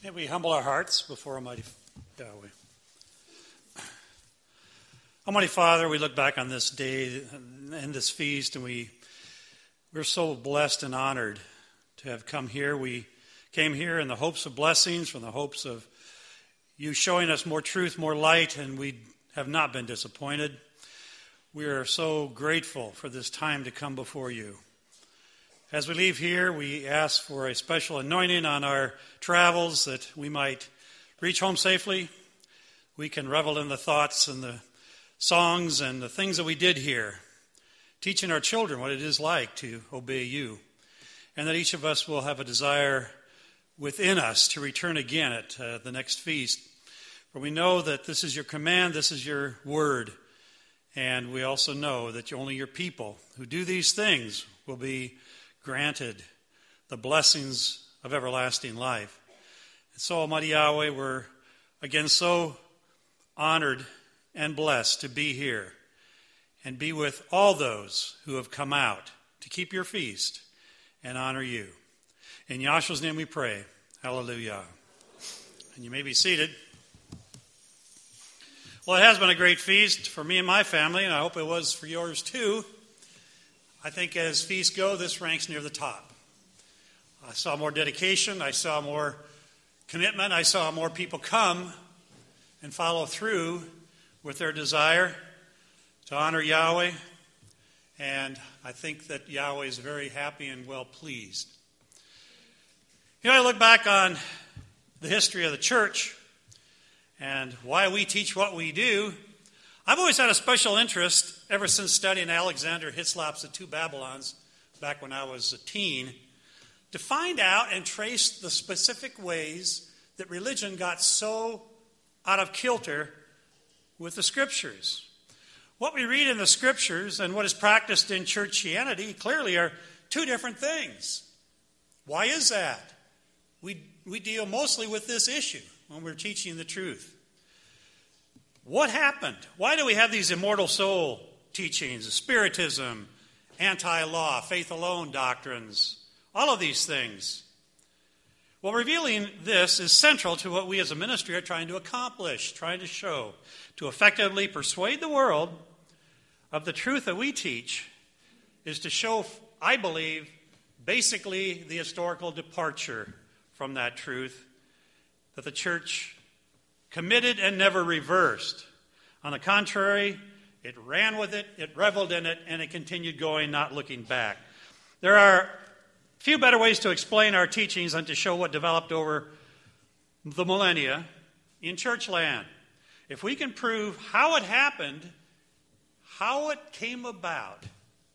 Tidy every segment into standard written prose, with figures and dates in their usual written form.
May we humble our hearts before Almighty Yahweh. Almighty Father, we look back on this day and this feast, and we're so blessed and honored to have come here. We came here in the hopes of blessings, from the hopes of you showing us more truth, more light, and we have not been disappointed. We are so grateful for this time to come before you. As we leave here, we ask for a special anointing on our travels that we might reach home safely. We can revel in the thoughts and the songs and the things that we did here, teaching our children what it is like to obey you, and that each of us will have a desire within us to return again at the next feast. For we know that this is your command, this is your word, and we also know that only your people who do these things will be granted the blessings of everlasting life. And so, Almighty Yahweh, we're again so honored and blessed to be here and be with all those who have come out to keep your feast and honor you. In Yahshua's name we pray. Hallelujah. And you may be seated. Well, it has been a great feast for me and my family, and I hope it was for yours too. I think as feasts go, this ranks near the top. I saw more dedication. I saw more commitment. I saw more people come and follow through with their desire to honor Yahweh. And I think that Yahweh is very happy and well pleased. You know, I look back on the history of the church and why we teach what we do. I've always had a special interest ever since studying Alexander Hislop's The Two Babylons back when I was a teen, to find out and trace the specific ways that religion got so out of kilter with the Scriptures. What we read in the Scriptures and what is practiced in churchianity clearly are two different things. Why is that? We deal mostly with this issue when we're teaching the truth. What happened? Why do we have these immortal soul teachings, spiritism, anti-law, faith alone doctrines, all of these things? Well, revealing this is central to what we as a ministry are trying to accomplish, trying to show, to effectively persuade the world of the truth that we teach, is to show, I believe, basically the historical departure from that truth that the church committed and never reversed. On the contrary, it ran with it, it reveled in it, and it continued going, not looking back. There are few better ways to explain our teachings than to show what developed over the millennia in church land. If we can prove how it happened, how it came about,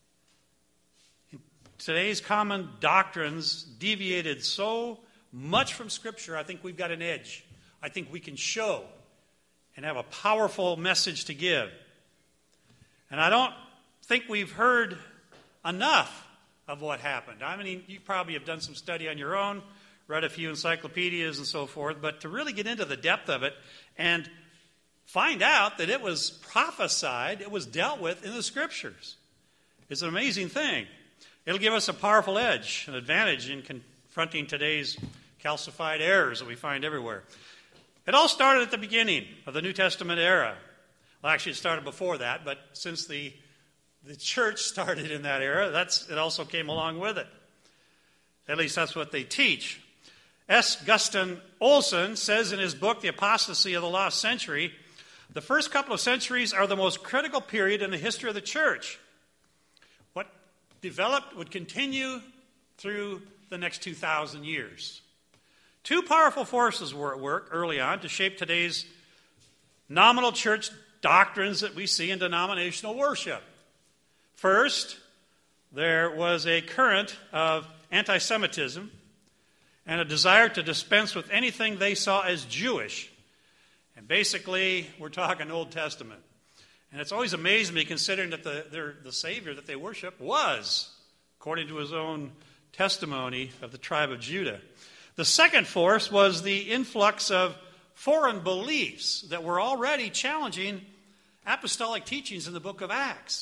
today's common doctrines deviated so much from Scripture, I think we've got an edge. I think we can show and have a powerful message to give. And I don't think we've heard enough of what happened. I mean, you probably have done some study on your own, read a few encyclopedias and so forth, but to really get into the depth of it and find out that it was prophesied, it was dealt with in the Scriptures, is an amazing thing. It'll give us a powerful edge, an advantage in confronting today's calcified errors that we find everywhere. It all started at the beginning of the New Testament era. Well, actually, it started before that, but since the church started in that era, it also came along with it. At least that's what they teach. S. Guston Olson says in his book, The Apostasy of the Lost Century, the first couple of centuries are the most critical period in the history of the church. What developed would continue through the next 2,000 years. Two powerful forces were at work early on to shape today's nominal church doctrines that we see in denominational worship. First, there was a current of anti-Semitism and a desire to dispense with anything they saw as Jewish. And basically, we're talking Old Testament. And it's always amazed me considering that the Savior that they worship was, according to his own testimony, of the tribe of Judah. The second force was the influx of foreign beliefs that were already challenging apostolic teachings in the book of Acts.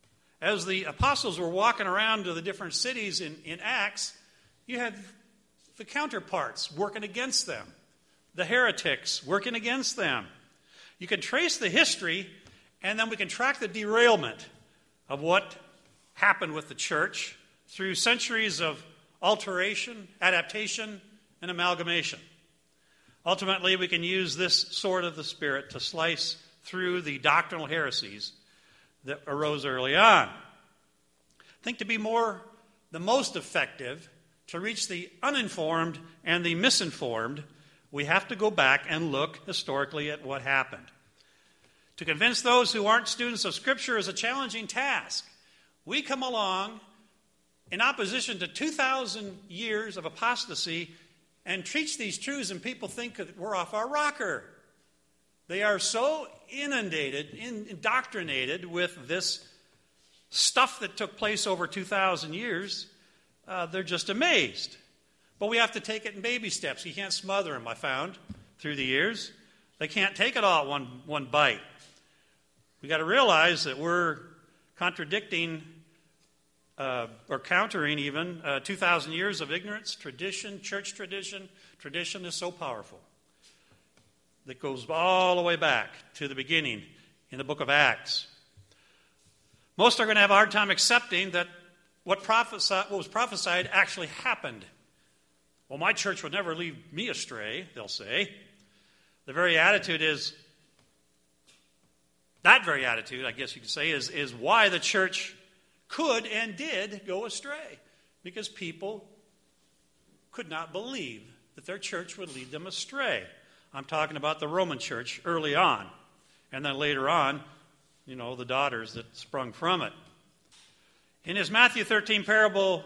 As the apostles were walking around to the different cities in Acts, you had the counterparts working against them, the heretics working against them. You can trace the history, and then we can track the derailment of what happened with the church through centuries of alteration, adaptation, and amalgamation. Ultimately, we can use this sword of the Spirit to slice through the doctrinal heresies that arose early on. I think to be the most effective, to reach the uninformed and the misinformed, we have to go back and look historically at what happened. To convince those who aren't students of Scripture is a challenging task. We come along in opposition to 2,000 years of apostasy and teach these truths, and people think that we're off our rocker. They are so inundated, indoctrinated with this stuff that took place over 2,000 years, they're just amazed. But we have to take it in baby steps. You can't smother them, I found, through the years. They can't take it all at one bite. We got to realize that we're contradicting or countering even 2,000 years of ignorance, tradition, church tradition. Tradition is so powerful. That goes all the way back to the beginning in the book of Acts. Most are going to have a hard time accepting that what was prophesied actually happened. Well, my church would never lead me astray, they'll say. That very attitude, I guess you could say, is why the church could and did go astray. Because people could not believe that their church would lead them astray. I'm talking about the Roman church early on. And then later on, the daughters that sprung from it. In his Matthew 13 parable,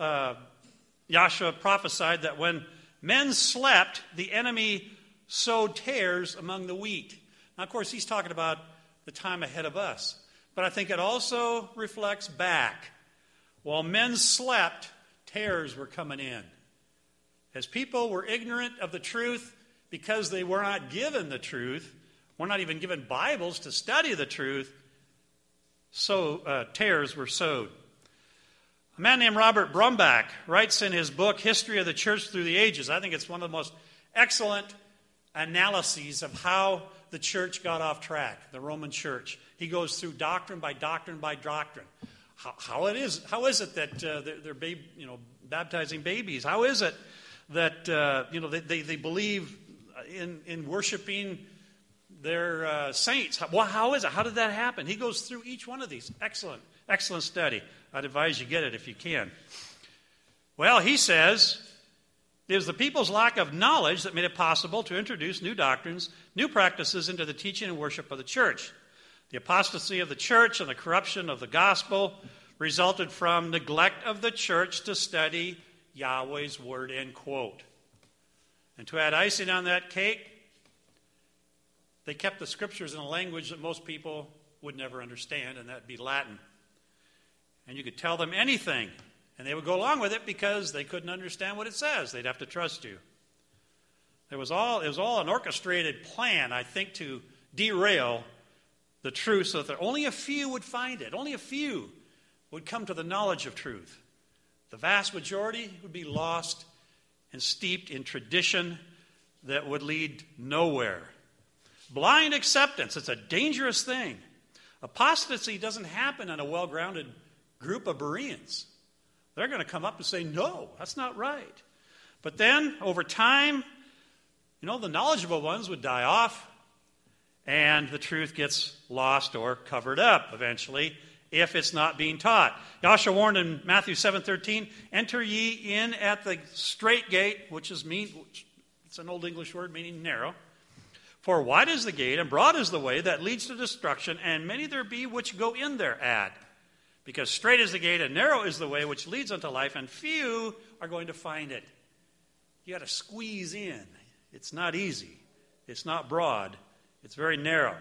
Yahshua prophesied that when men slept, the enemy sowed tares among the wheat. Now, of course, he's talking about the time ahead of us. But I think it also reflects back. While men slept, tares were coming in. As people were ignorant of the truth because they were not given the truth, were not even given Bibles to study the truth, so tares were sowed. A man named Robert Brumback writes in his book, History of the Church Through the Ages. I think it's one of the most excellent analyses of how the church got off track, the Roman church. He goes through doctrine by doctrine by doctrine. How is it that they're baptizing babies? How is it that they believe in worshiping their saints? How is it? How did that happen? He goes through each one of these. Excellent study. I'd advise you get it if you can. Well, he says, it was the people's lack of knowledge that made it possible to introduce new doctrines, new practices into the teaching and worship of the church. The apostasy of the church and the corruption of the gospel resulted from neglect of the church to study Yahweh's word, end quote. And to add icing on that cake, they kept the scriptures in a language that most people would never understand, and that'd be Latin. And you could tell them anything, and they would go along with it because they couldn't understand what it says. They'd have to trust you. It was all an orchestrated plan, I think, to derail the truth so that only a few would find it. Only a few would come to the knowledge of truth. The vast majority would be lost and steeped in tradition that would lead nowhere. Blind acceptance, it's a dangerous thing. Apostasy doesn't happen in a well-grounded group of Bereans. They're going to come up and say, no, that's not right. But then, over time, the knowledgeable ones would die off, and the truth gets lost or covered up eventually if it's not being taught. Yahshua warned in Matthew 7:13, enter ye in at the strait gate, it's an old English word meaning narrow. For wide is the gate and broad is the way that leads to destruction, and many there be which go in thereat. Because strait is the gate and narrow is the way which leads unto life, and few are going to find it. You got to squeeze in. It's not easy. It's not broad. It's very narrow.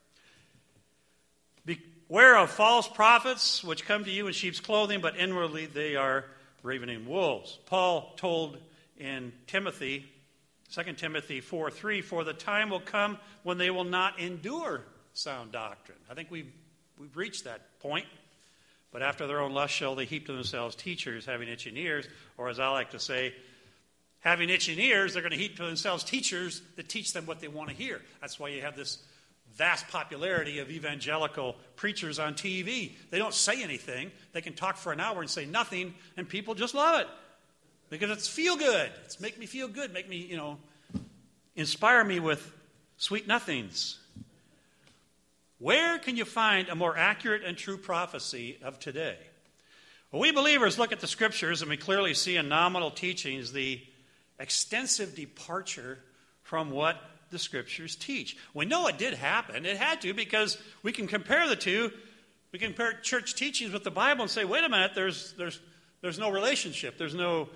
Beware of false prophets, which come to you in sheep's clothing, but inwardly they are ravening wolves. Paul told in Timothy, 2 Timothy 4:3, for the time will come when they will not endure sound doctrine. I think we've reached that point. But after their own lust shall they heap to themselves teachers having itching ears, or as I like to say, having itching ears, they're going to heap to themselves teachers that teach them what they want to hear. That's why you have this vast popularity of evangelical preachers on TV. They don't say anything. They can talk for an hour and say nothing, and people just love it because it's feel good. It's make me feel good, make me, inspire me with sweet nothings. Where can you find a more accurate and true prophecy of today? Well, we believers look at the Scriptures and we clearly see in nominal teachings the extensive departure from what the Scriptures teach. We know it did happen. It had to, because we can compare the two. We can compare church teachings with the Bible and say, wait a minute, there's no relationship. There's no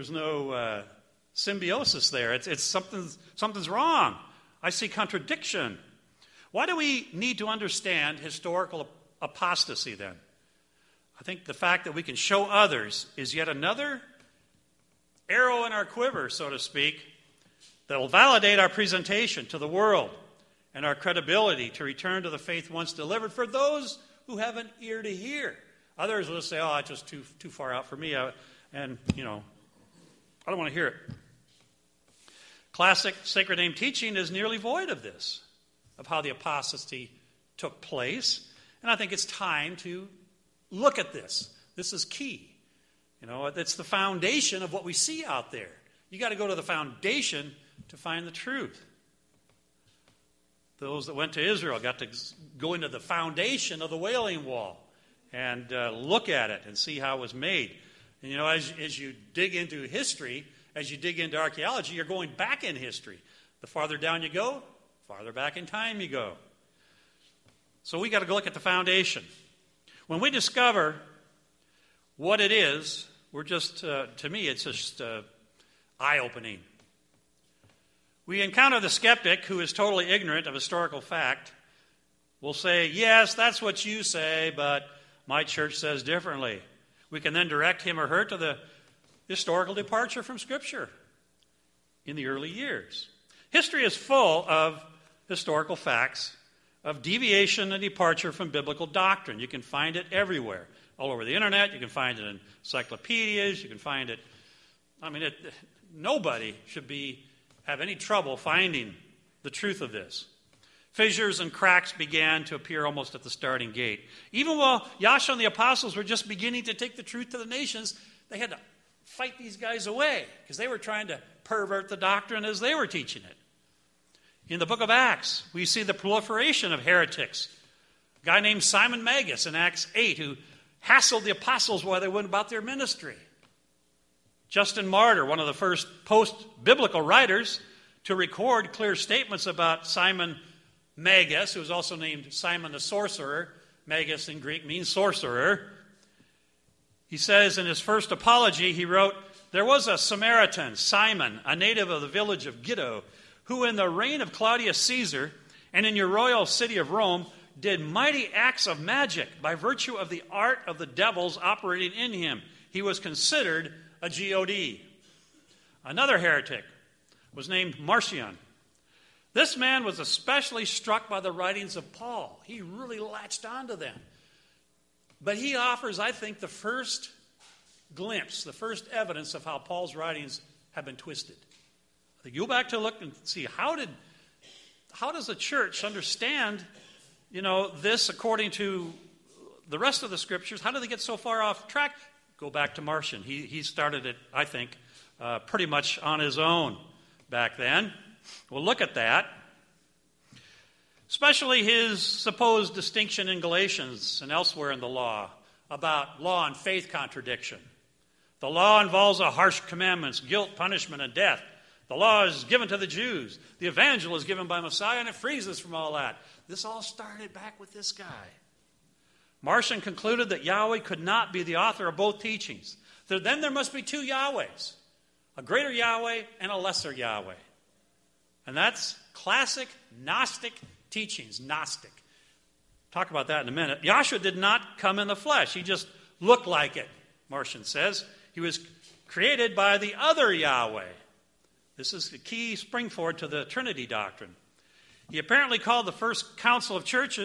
symbiosis there. It's something's wrong. I see contradiction. Why do we need to understand historical apostasy then? I think the fact that we can show others is yet another arrow in our quiver, so to speak, that will validate our presentation to the world and our credibility to return to the faith once delivered for those who have an ear to hear. Others will say, it's just too far out for me, I don't want to hear it. Classic sacred name teaching is nearly void of this, of how the apostasy took place. And I think it's time to look at this. This is key. It's the foundation of what we see out there. You got to go to the foundation to find the truth. Those that went to Israel got to go into the foundation of the Wailing Wall and look at it and see how it was made. And as you dig into history, as you dig into archaeology, you're going back in history. The farther down you go, farther back in time you go. So we got to go look at the foundation. When we discover what it is, we're just, to me, it's just eye-opening. We encounter the skeptic who is totally ignorant of historical fact. Will say, yes, that's what you say, but my church says differently. We can then direct him or her to the historical departure from Scripture in the early years. History is full of historical facts of deviation and departure from biblical doctrine. You can find it everywhere. All over the internet, you can find it in encyclopedias, you can find it. Nobody should have any trouble finding the truth of this. Fissures and cracks began to appear almost at the starting gate. Even while Yahshua and the apostles were just beginning to take the truth to the nations, they had to fight these guys away because they were trying to pervert the doctrine as they were teaching it. In the book of Acts, we see the proliferation of heretics. A guy named Simon Magus in Acts 8 who hassled the apostles while they went about their ministry. Justin Martyr, one of the first post-biblical writers to record clear statements about Simon Magus, who was also named Simon the Sorcerer. Magus in Greek means sorcerer. He says in his first apology, he wrote, "There was a Samaritan, Simon, a native of the village of Gitto, who in the reign of Claudius Caesar and in your royal city of Rome did mighty acts of magic by virtue of the art of the devils operating in him. He was considered a God." Another heretic was named Marcion. This man was especially struck by the writings of Paul. He really latched onto them. But he offers, I think, the first glimpse, the first evidence of how Paul's writings have been twisted. I think you go back to look and see how does the church understand, this according to the rest of the Scriptures? How did they get so far off track? Go back to Marcion. He started it, I think, pretty much on his own back then. We'll look at that. Especially his supposed distinction in Galatians and elsewhere in the law about law and faith contradiction. The law involves a harsh commandments, guilt, punishment, and death. The law is given to the Jews. The evangel is given by Messiah, and it frees us from all that. This all started back with this guy. Marcion concluded that Yahweh could not be the author of both teachings. Then there must be two Yahwehs, a greater Yahweh and a lesser Yahweh. And that's classic Gnostic teachings, Gnostic. Talk about that in a minute. Yahshua did not come in the flesh. He just looked like it, Marcion says. He was created by the other Yahweh. This is the key spring forward to the Trinity doctrine. He apparently called the first council of church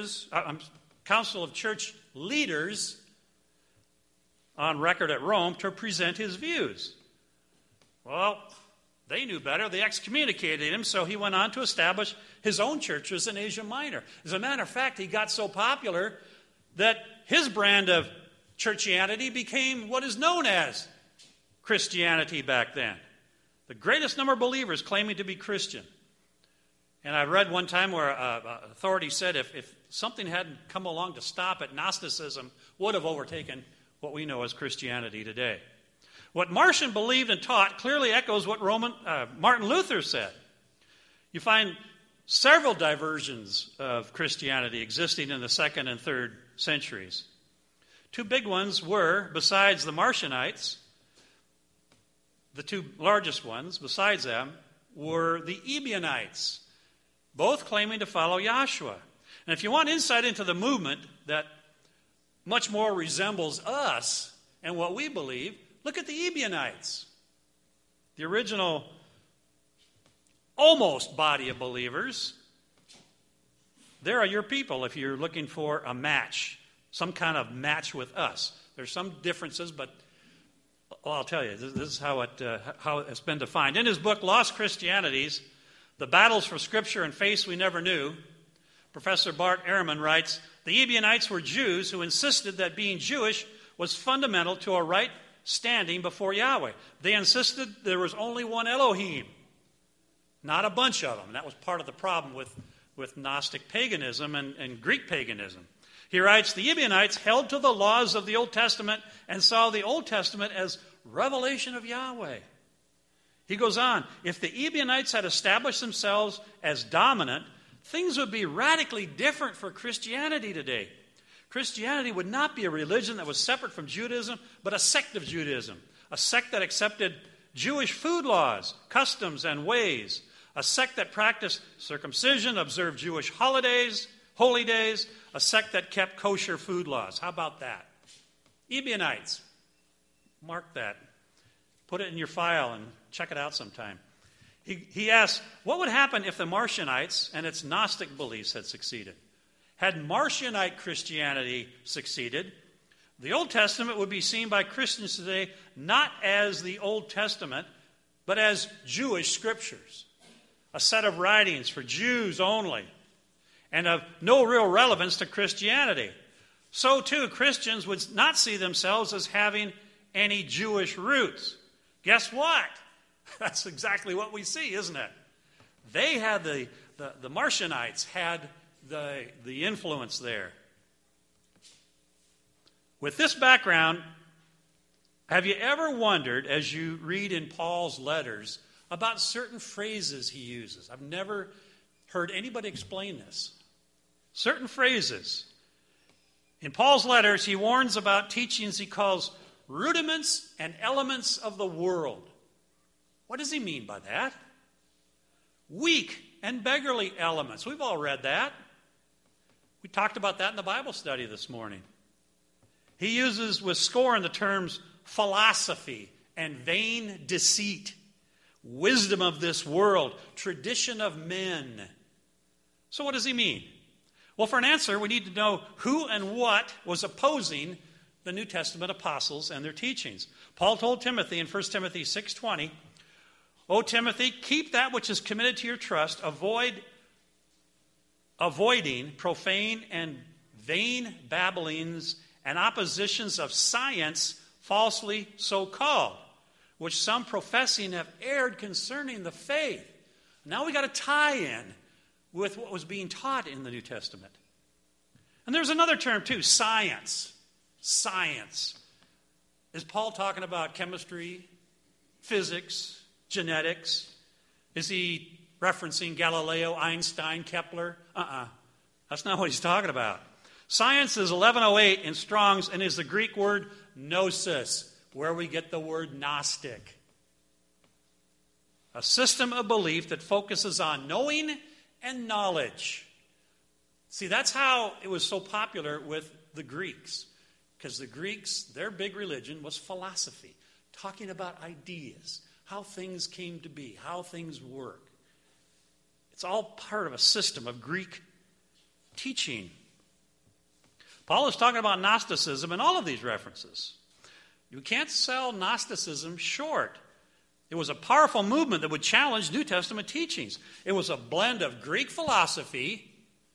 leaders on record at Rome to present his views. Well, They knew better. They excommunicated him, so he went on to establish his own churches in Asia Minor. As a matter of fact, he got so popular that his brand of churchianity became what is known as Christianity back then. The greatest number of believers claiming to be Christian. And I read one time where authority said if something hadn't come along to stop it, Gnosticism would have overtaken what we know as Christianity today. What Marcion believed and taught clearly echoes what Martin Luther said. You find several diversions of Christianity existing in the 2nd and 3rd centuries. Two big ones were, besides the Marcionites, the two largest ones, besides them, were the Ebionites, both claiming to follow Yahshua. And if you want insight into the movement that much more resembles us and what we believe, look at the Ebionites, the original almost body of believers. There are your people if you're looking for a match, some kind of match with us. There's some differences, but I'll tell you, this is how it's been defined. In his book, Lost Christianities, The Battles for Scripture and Faiths We Never Knew, Professor Bart Ehrman writes, the Ebionites were Jews who insisted that being Jewish was fundamental to a right standing before Yahweh. They insisted there was only one Elohim, not a bunch of them. And that was part of the problem with Gnostic paganism and Greek paganism. He writes, the Ebionites held to the laws of the Old Testament and saw the Old Testament as revelation of Yahweh. He goes on, if the Ebionites had established themselves as dominant, things would be radically different for Christianity today. Christianity would not be a religion that was separate from Judaism, but a sect of Judaism, a sect that accepted Jewish food laws, customs, and ways, a sect that practiced circumcision, observed Jewish holidays, holy days, a sect that kept kosher food laws. How about that? Ebionites. Mark that. Put it in your file and check it out sometime. He asks, what would happen if the Marcionites and its Gnostic beliefs had succeeded? Had Marcionite Christianity succeeded, the Old Testament would be seen by Christians today not as the Old Testament, but as Jewish scriptures, a set of writings for Jews only, and of no real relevance to Christianity. So, too, Christians would not see themselves as having any Jewish roots. Guess what? That's exactly what we see, isn't it? They had the Marcionites had the influence there. With this background, have you ever wondered, as you read in Paul's letters, about certain phrases he uses? I've never heard anybody explain this. Certain phrases. In Paul's letters, he warns about teachings he calls rudiments and elements of the world. What does he mean by that? Weak and beggarly elements. We've all read that. We talked about that in the Bible study this morning. He uses with scorn the terms philosophy and vain deceit, wisdom of this world, tradition of men. So what does he mean? Well, for an answer, we need to know who and what was opposing the New Testament apostles and their teachings. Paul told Timothy in 1 Timothy 6:20, O Timothy, keep that which is committed to your trust, avoiding profane and vain babblings and oppositions of science falsely so called, which some professing have erred concerning the faith. Now we got to tie in with what was being taught in the New Testament. And there's another term too, science. Science. Is Paul talking about chemistry, physics, genetics? Is he referencing Galileo, Einstein, Kepler? That's not what he's talking about. Science is 1108 in Strong's and is the Greek word gnosis, where we get the word Gnostic. A system of belief that focuses on knowing and knowledge. See, that's how it was so popular with the Greeks. Because the Greeks, their big religion was philosophy, talking about ideas, how things came to be, how things work. It's all part of a system of Greek teaching. Paul is talking about Gnosticism in all of these references. You can't sell Gnosticism short. It was a powerful movement that would challenge New Testament teachings. It was a blend of Greek philosophy,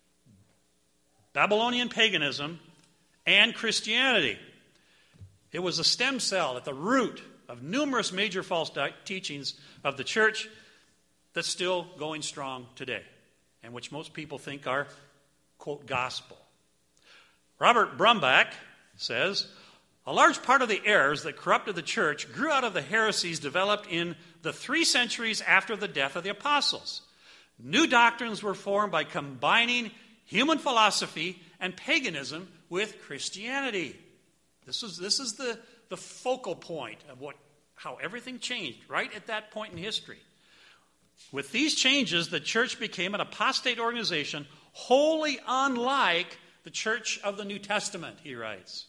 Babylonian paganism, and Christianity. It was a stem cell at the root of numerous major false teachings of the church that's still going strong today, and which most people think are, quote, gospel. Robert Brumback says, a large part of the errors that corrupted the church grew out of the heresies developed in the 3 centuries after the death of the apostles. New doctrines were formed by combining human philosophy and paganism with Christianity. This is the focal point of how everything changed right at that point in history. With these changes, the church became an apostate organization wholly unlike the church of the New Testament, he writes.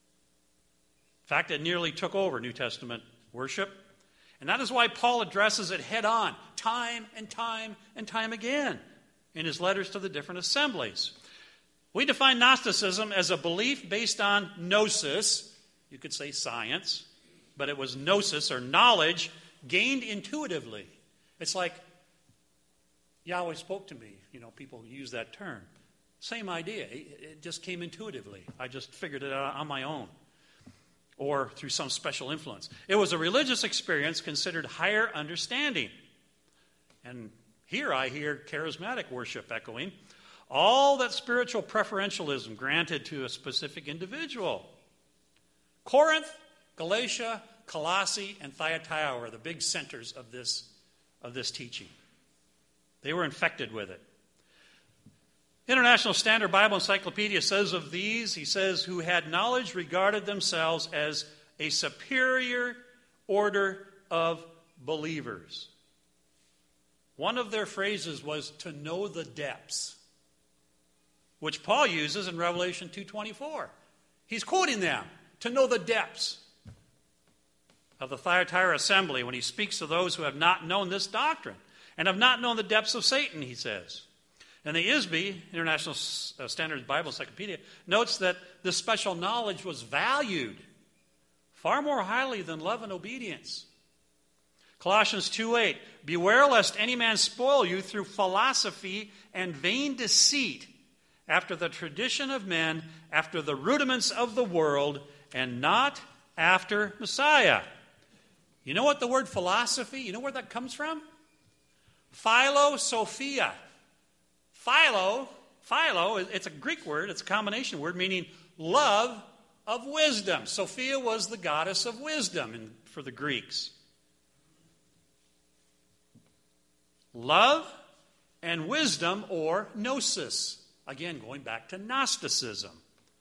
In fact, it nearly took over New Testament worship. And that is why Paul addresses it head on, time and time and time again, in his letters to the different assemblies. We define Gnosticism as a belief based on gnosis, you could say science, but it was gnosis, or knowledge, gained intuitively. It's like Yahweh spoke to me. People use that term. Same idea. It just came intuitively. I just figured it out on my own, or through some special influence. It was a religious experience considered higher understanding. And here I hear charismatic worship echoing. All that spiritual preferentialism granted to a specific individual. Corinth, Galatia, Colossae, and Thyatira were the big centers of this teaching. They were infected with it. International Standard Bible Encyclopedia says of these, he says, who had knowledge regarded themselves as a superior order of believers. One of their phrases was to know the depths, which Paul uses in Revelation 2:24. He's quoting them, to know the depths of the Thyatira assembly when he speaks to those who have not known this doctrine and have not known the depths of Satan, he says. And the ISBE, International Standard Bible Encyclopedia, notes that this special knowledge was valued far more highly than love and obedience. Colossians 2:8, beware lest any man spoil you through philosophy and vain deceit, after the tradition of men, after the rudiments of the world, and not after Messiah. You know what the word philosophy, you know where that comes from? Philosophia. Philo, it's a Greek word, it's a combination word meaning love of wisdom. Sophia was the goddess of wisdom for the Greeks. Love and wisdom, or gnosis. Again, going back to Gnosticism.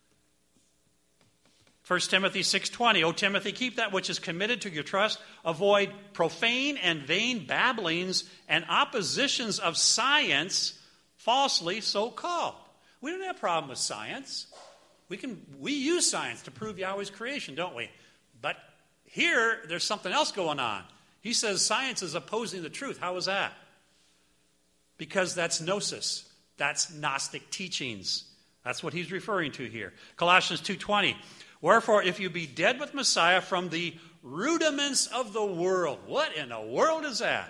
1 Timothy 6:20, O Timothy, keep that which is committed to your trust. Avoid profane and vain babblings and oppositions of science, falsely so called. We don't have a problem with science. We use science to prove Yahweh's creation, don't we? But here, there's something else going on. He says science is opposing the truth. How is that? Because that's gnosis. That's Gnostic teachings. That's what he's referring to here. Colossians 2:20. Wherefore, if you be dead with Messiah from the rudiments of the world. What in the world is that?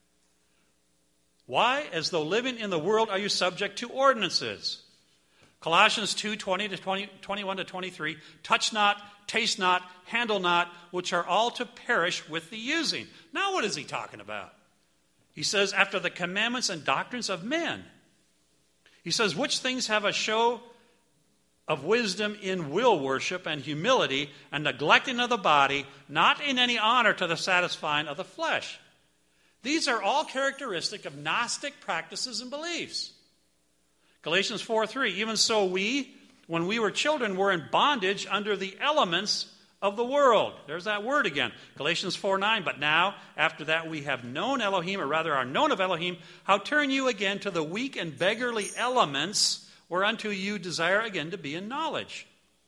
Why? As though living in the world are you subject to ordinances. Colossians 2:21-23. Touch not, taste not, handle not, which are all to perish with the using. Now what is he talking about? He says, after the commandments and doctrines of men. He says, which things have a show of wisdom in will worship and humility and neglecting of the body, not in any honor to the satisfying of the flesh. These are all characteristic of Gnostic practices and beliefs. Galatians 4:3, even so we, when we were children, were in bondage under the elements of the world. There's that word again. Galatians 4:9, but now, after that we have known Elohim, or rather are known of Elohim, how turn you again to the weak and beggarly elements, whereunto you desire again to be in knowledge.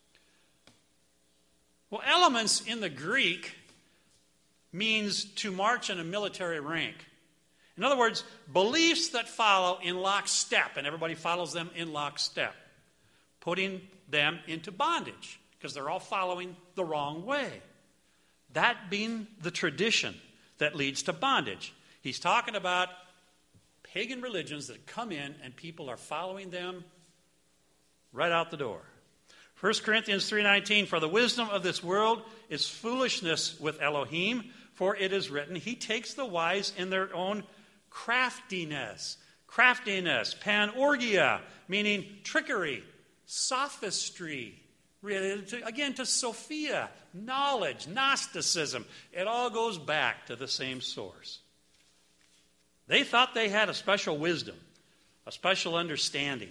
Well, elements in the Greek means to march in a military rank. In other words, beliefs that follow in lockstep, and everybody follows them in lockstep, putting them into bondage because they're all following the wrong way. That being the tradition, that leads to bondage. He's talking about pagan religions that come in and people are following them right out the door. 1 Corinthians 3:19, for the wisdom of this world is foolishness with Elohim, for it is written, he takes the wise in their own craftiness. Craftiness, panorgia, meaning trickery, sophistry, related to Sophia, knowledge, Gnosticism. It all goes back to the same source. They thought they had a special wisdom, a special understanding.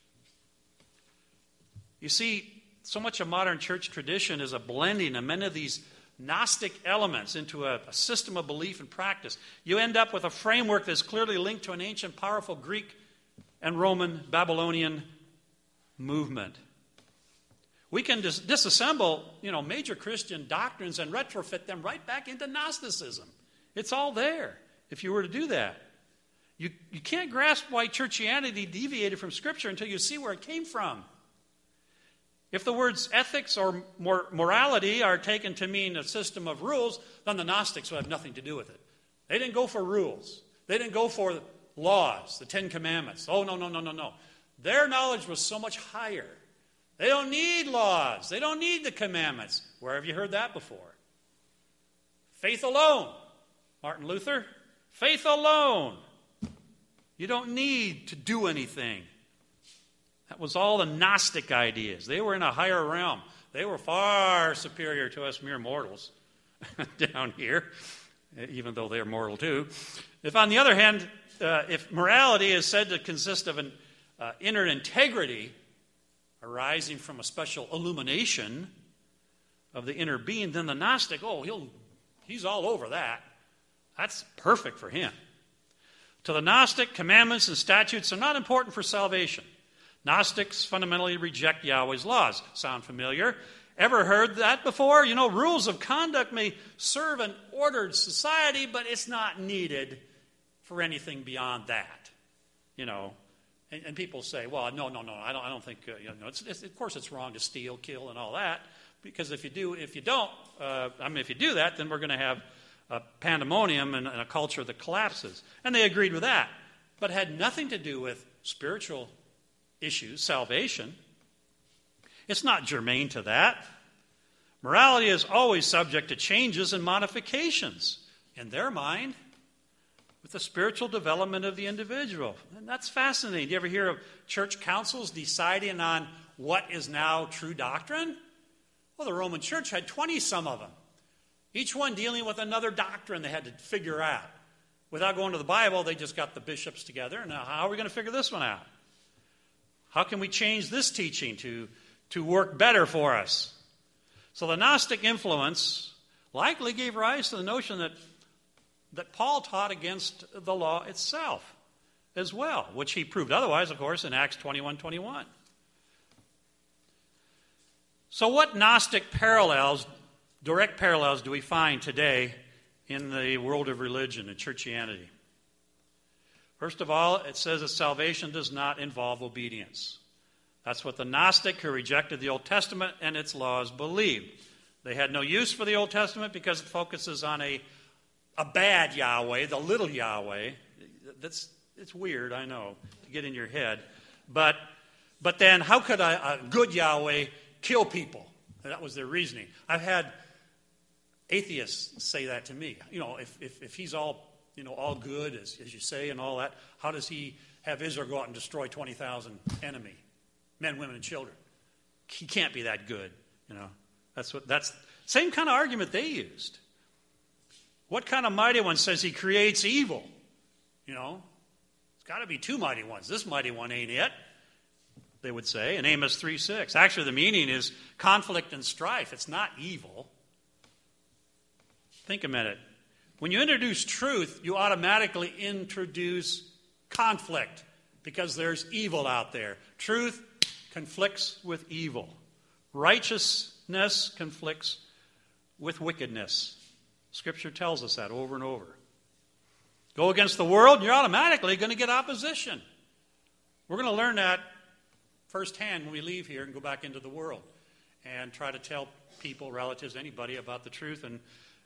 You see, so much of modern church tradition is a blending of many of these Gnostic elements into a system of belief and practice. You end up with a framework that's clearly linked to an ancient, powerful Greek and Roman Babylonian movement. We can disassemble, major Christian doctrines and retrofit them right back into Gnosticism. It's all there if you were to do that. You can't grasp why churchianity deviated from Scripture until you see where it came from. If the words ethics or morality are taken to mean a system of rules, then the Gnostics would have nothing to do with it. They didn't go for rules. They didn't go for laws, the Ten Commandments. Oh, no. Their knowledge was so much higher. They don't need laws. They don't need the commandments. Where have you heard that before? Faith alone. Martin Luther, faith alone. You don't need to do anything. That was all the Gnostic ideas. They were in a higher realm. They were far superior to us mere mortals down here, even though they're mortal too. If, on the other hand, if morality is said to consist of an inner integrity arising from a special illumination of the inner being, then the Gnostic, he's all over that. That's perfect for him. To the Gnostic, commandments and statutes are not important for salvation. Gnostics fundamentally reject Yahweh's laws. Sound familiar? Ever heard that before? Rules of conduct may serve an ordered society, but it's not needed for anything beyond that. And people say, well, no, I don't think, of course it's wrong to steal, kill, and all that, because if you do that, then we're going to have a pandemonium and a culture that collapses. And they agreed with that, but had nothing to do with spiritual issues, salvation. It's not germane to that. Morality is always subject to changes and modifications in their mind with the spiritual development of the individual. And that's fascinating. Do you ever hear of church councils deciding on what is now true doctrine? Well, the Roman Church had 20-some of them, each one dealing with another doctrine they had to figure out. Without going to the Bible, they just got the bishops together, and now how are we going to figure this one out? How can we change this teaching to work better for us? So the Gnostic influence likely gave rise to the notion that Paul taught against the law itself as well, which he proved otherwise, of course, in Acts 21:21. So what Gnostic direct parallels do we find today in the world of religion and churchianity? First of all, it says that salvation does not involve obedience. That's what the Gnostic who rejected the Old Testament and its laws believed. They had no use for the Old Testament because it focuses on a bad Yahweh, the little Yahweh. It's weird, I know, to get in your head. But then how could a good Yahweh kill people? That was their reasoning. I've had atheists say that to me. If he's all good, as you say, and all that, how does he have Israel go out and destroy 20,000 enemy men, women, and children? He can't be that good. That's same kind of argument they used. What kind of mighty one says he creates evil? It's got to be two mighty ones. This mighty one ain't it, they would say in Amos 3:6. Actually, the meaning is conflict and strife. It's not evil. Think a minute. When you introduce truth, you automatically introduce conflict because there's evil out there. Truth conflicts with evil. Righteousness conflicts with wickedness. Scripture tells us that over and over. Go against the world, you're automatically going to get opposition. We're going to learn that firsthand when we leave here and go back into the world and try to tell people, relatives, anybody about the truth and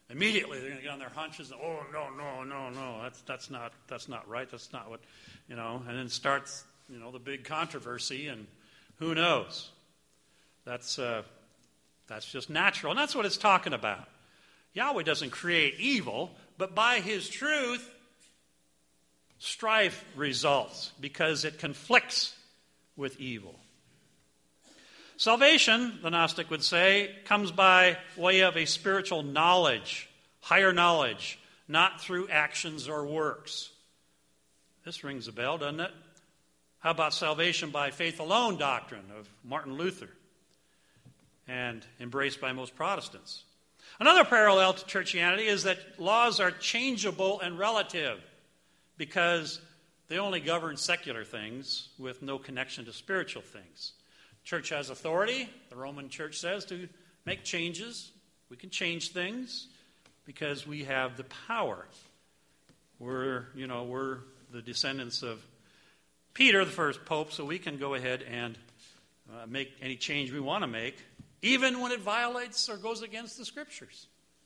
Immediately they're going to get on their hunches and, oh, no, that's not right. That's not what, and then starts, the big controversy, and who knows? That's just natural. And that's what it's talking about. Yahweh doesn't create evil, but by his truth, strife results because it conflicts with evil. Salvation, the Gnostic would say, comes by way of a spiritual knowledge, higher knowledge, not through actions or works. This rings a bell, doesn't it? How about salvation by faith alone doctrine of Martin Luther and embraced by most Protestants? Another parallel to churchianity is that laws are changeable and relative because they only govern secular things with no connection to spiritual things. Church has authority, the Roman Church says, to make changes. We can change things because we have the power. We're the descendants of Peter, the first pope, so we can go ahead and make any change we want to make, even when it violates or goes against the Scriptures.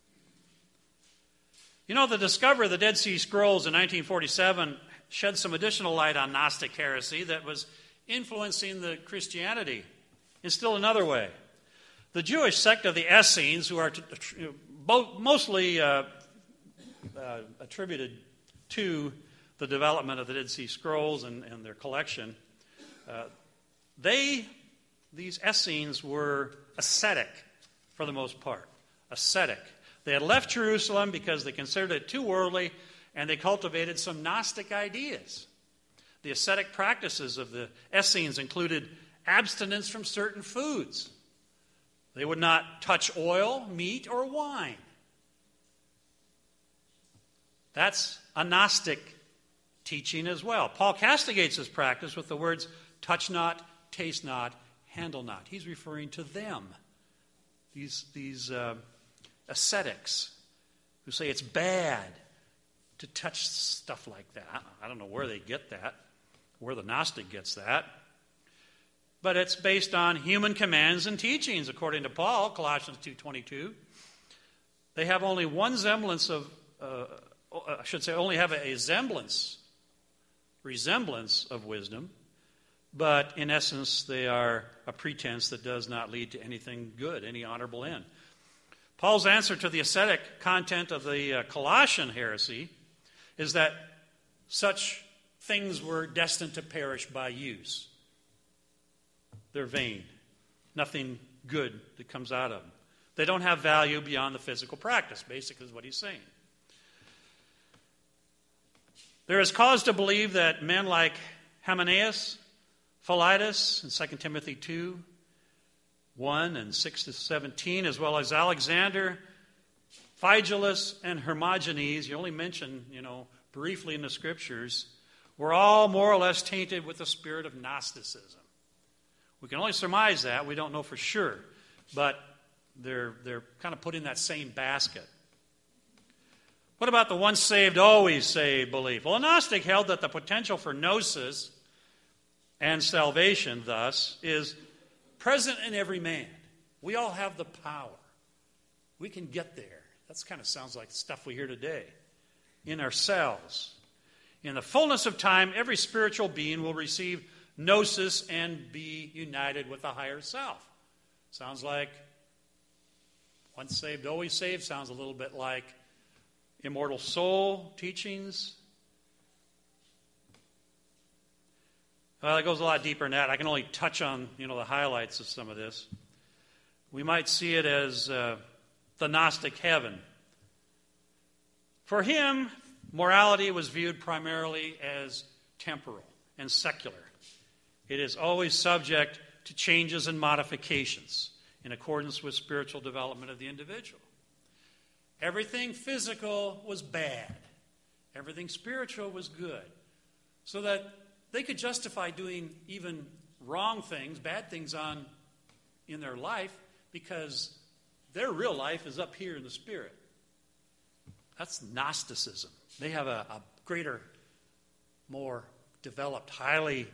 The discovery of the Dead Sea Scrolls in 1947 shed some additional light on Gnostic heresy that was influencing the Christianity in still another way. The Jewish sect of the Essenes, who are mostly attributed to the development of the Dead Sea Scrolls and their collection, these Essenes were ascetic for the most part. Ascetic. They had left Jerusalem because they considered it too worldly, and they cultivated some Gnostic ideas. The ascetic practices of the Essenes included abstinence from certain foods. They would not touch oil, meat, or wine. That's a Gnostic teaching as well. Paul castigates this practice with the words, touch not, taste not, handle not. He's referring to them, these ascetics who say it's bad to touch stuff like that. I don't know where they get that, where the Gnostic gets that. But it's based on human commands and teachings, according to Paul, Colossians 2:22. They have only one semblance of, only have a resemblance of wisdom, but in essence they are a pretense that does not lead to anything good, any honorable end. Paul's answer to the ascetic content of the Colossian heresy is that such things were destined to perish by use. They're vain. Nothing good that comes out of them. They don't have value beyond the physical practice, basically is what he's saying. There is cause to believe that men like Hymenaeus, Philetus, in 2 Timothy 2, 1 and 6-17, as well as Alexander, Phygelus, and Hermogenes, you only mention, briefly in the Scriptures, were all more or less tainted with the spirit of Gnosticism. We can only surmise that. We don't know for sure. But they're kind of put in that same basket. What about the once saved, always saved belief? Well, a Gnostic held that the potential for gnosis and salvation, thus, is present in every man. We all have the power. We can get there. That kind of sounds like stuff we hear today. In ourselves. In the fullness of time, every spiritual being will receive gnosis and be united with a higher self. Sounds like once saved, always saved. Sounds a little bit like immortal soul teachings. Well, it goes a lot deeper than that. I can only touch on, the highlights of some of this. We might see it as the Gnostic heaven. For him, morality was viewed primarily as temporal and secular. It is always subject to changes and modifications in accordance with spiritual development of the individual. Everything physical was bad. Everything spiritual was good. So that they could justify doing even wrong things, bad things in their life because their real life is up here in the spirit. That's Gnosticism. They have a greater, more developed, highly,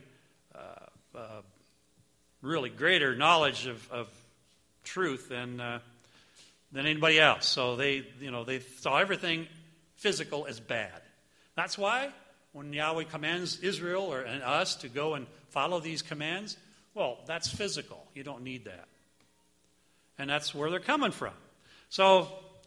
really greater knowledge of truth than than anybody else. So they saw everything physical as bad. That's why when Yahweh commands Israel and us to go and follow these commands, well, that's physical. You don't need that. And that's where they're coming from. So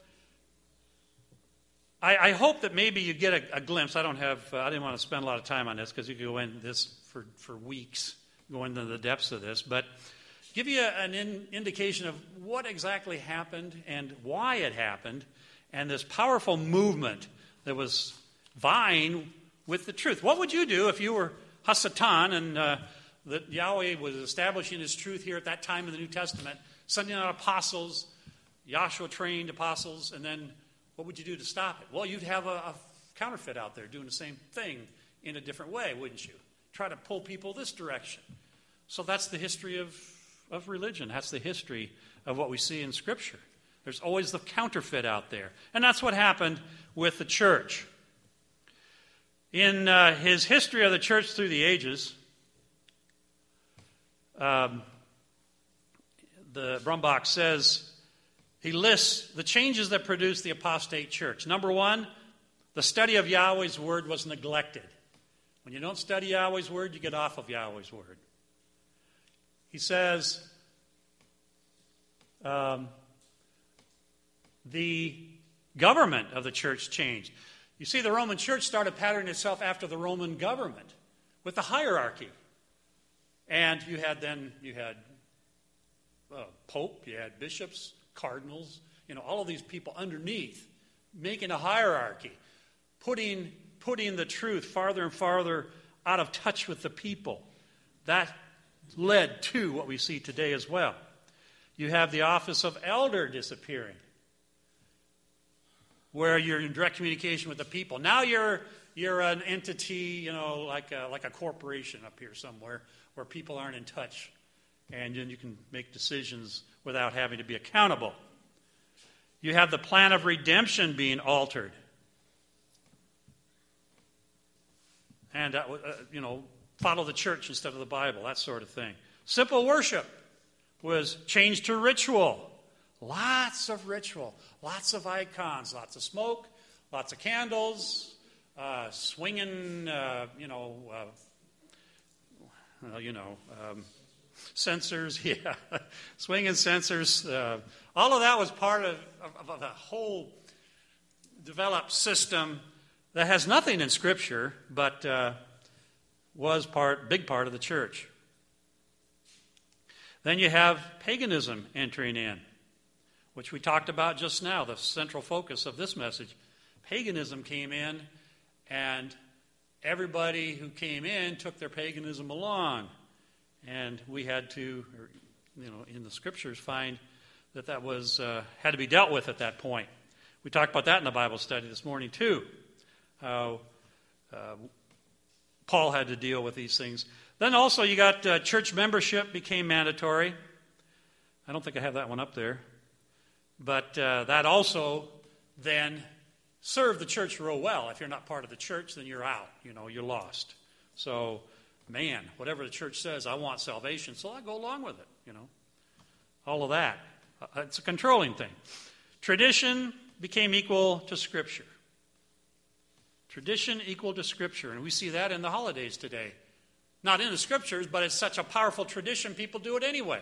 I hope that maybe you get a glimpse. I didn't want to spend a lot of time on this because you could go into this for weeks, go into the depths of this, but give you an indication of what exactly happened and why it happened, and this powerful movement that was vying with the truth. What would you do if you were Hasatan and that Yahweh was establishing his truth here at that time in the New Testament, sending out apostles, Joshua trained apostles, and then what would you do to stop it? Well, you'd have a counterfeit out there doing the same thing in a different way, wouldn't you? Try to pull people this direction. So that's the history of religion. That's the history of what we see in Scripture. There's always the counterfeit out there. And that's what happened with the church. In his history of the church through the ages, the Brumbach says, he lists the changes that produced the apostate church. Number one, the study of Yahweh's word was neglected. When you don't study Yahweh's word, you get off of Yahweh's word. He says, the government of the church changed. You see, the Roman church started patterning itself after the Roman government with the hierarchy. And you had Pope, you had bishops, cardinals, all of these people underneath, making a hierarchy, putting the truth farther and farther out of touch with the people. That led to what we see today as well. You have the office of elder disappearing, where you're in direct communication with the people. Now you're an entity, like a corporation up here somewhere, where people aren't in touch, and then you can make decisions without having to be accountable. You have the plan of redemption being altered. And, follow the church instead of the Bible, that sort of thing. Simple worship was changed to ritual. Lots of ritual, lots of icons, lots of smoke, lots of candles, swinging, censers, yeah, swinging censers. All of that was part of a whole developed system that has nothing in Scripture, but was big part of the church. Then you have paganism entering in, which we talked about just now, the central focus of this message. Paganism came in, and everybody who came in took their paganism along. And we had to, in the Scriptures, find that was had to be dealt with at that point. We talked about that in the Bible study this morning, too. How Paul had to deal with these things. Then also you got church membership became mandatory. I don't think I have that one up there. But that also then served the church real well. If you're not part of the church, then you're out. You're lost. So, whatever the church says, I want salvation, so I go along with it, All of that. It's a controlling thing. Tradition became equal to Scripture. Tradition equal to Scripture. And we see that in the holidays today. Not in the Scriptures, but it's such a powerful tradition, people do it anyway.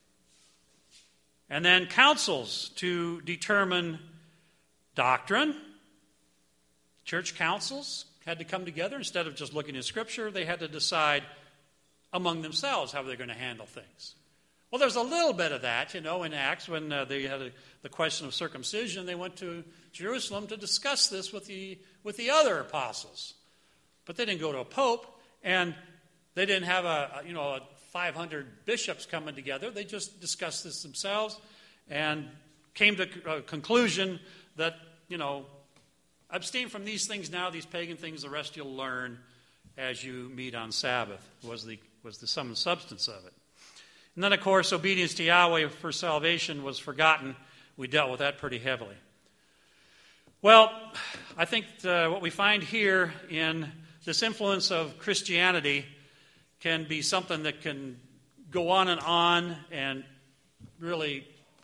And then councils to determine doctrine. Church councils had to come together. Instead of just looking at Scripture, they had to decide among themselves how they're going to handle things. Well, there's a little bit of that, in Acts, when they had the question of circumcision. They went to Jerusalem to discuss this with the other apostles. But they didn't go to a pope, and they didn't have 500 bishops coming together. They just discussed this themselves and came to a conclusion that, abstain from these things now, these pagan things, the rest you'll learn as you meet on Sabbath, was the sum and substance of it. And then, of course, obedience to Yahweh for salvation was forgotten. We dealt with that pretty heavily. Well, I think what we find here in this influence of Christianity can be something that can go on and really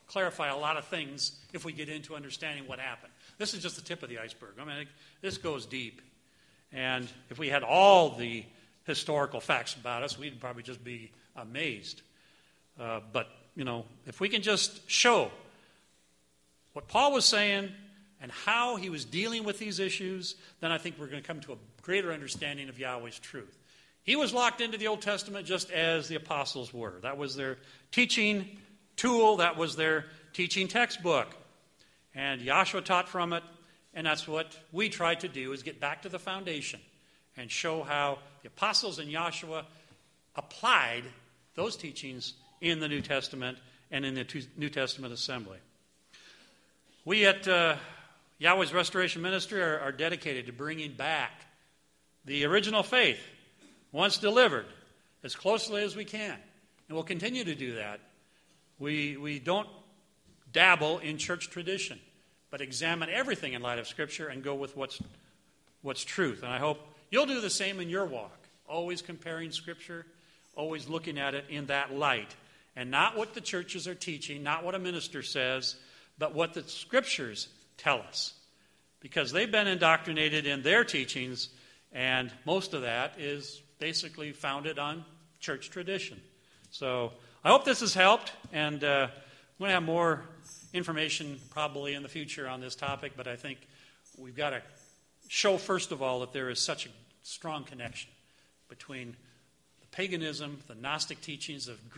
clarify a lot of things if we get into understanding what happened. This is just the tip of the iceberg. I mean, this goes deep. And if we had all the historical facts about us, we'd probably just be amazed. But, if we can just show what Paul was saying and how he was dealing with these issues, then I think we're going to come to a greater understanding of Yahweh's truth. He was locked into the Old Testament just as the apostles were. That was their teaching tool. That was their teaching textbook. And Yahshua taught from it, and that's what we try to do, is get back to the foundation and show how the apostles and Yahshua applied those teachings in the New Testament and in the New Testament assembly. We at Yahweh's Restoration Ministry are dedicated to bringing back the original faith, once delivered, as closely as we can. And we'll continue to do that. We don't dabble in church tradition, but examine everything in light of Scripture and go with what's truth. And I hope you'll do the same in your walk, always comparing Scripture, always looking at it in that light, and not what the churches are teaching, not what a minister says, but what the Scriptures tell us. Because they've been indoctrinated in their teachings, and most of that is basically founded on church tradition. So I hope this has helped, and I'm going to have more information probably in the future on this topic, but I think we've got to show, first of all, that there is such a strong connection between the paganism, the Gnostic teachings of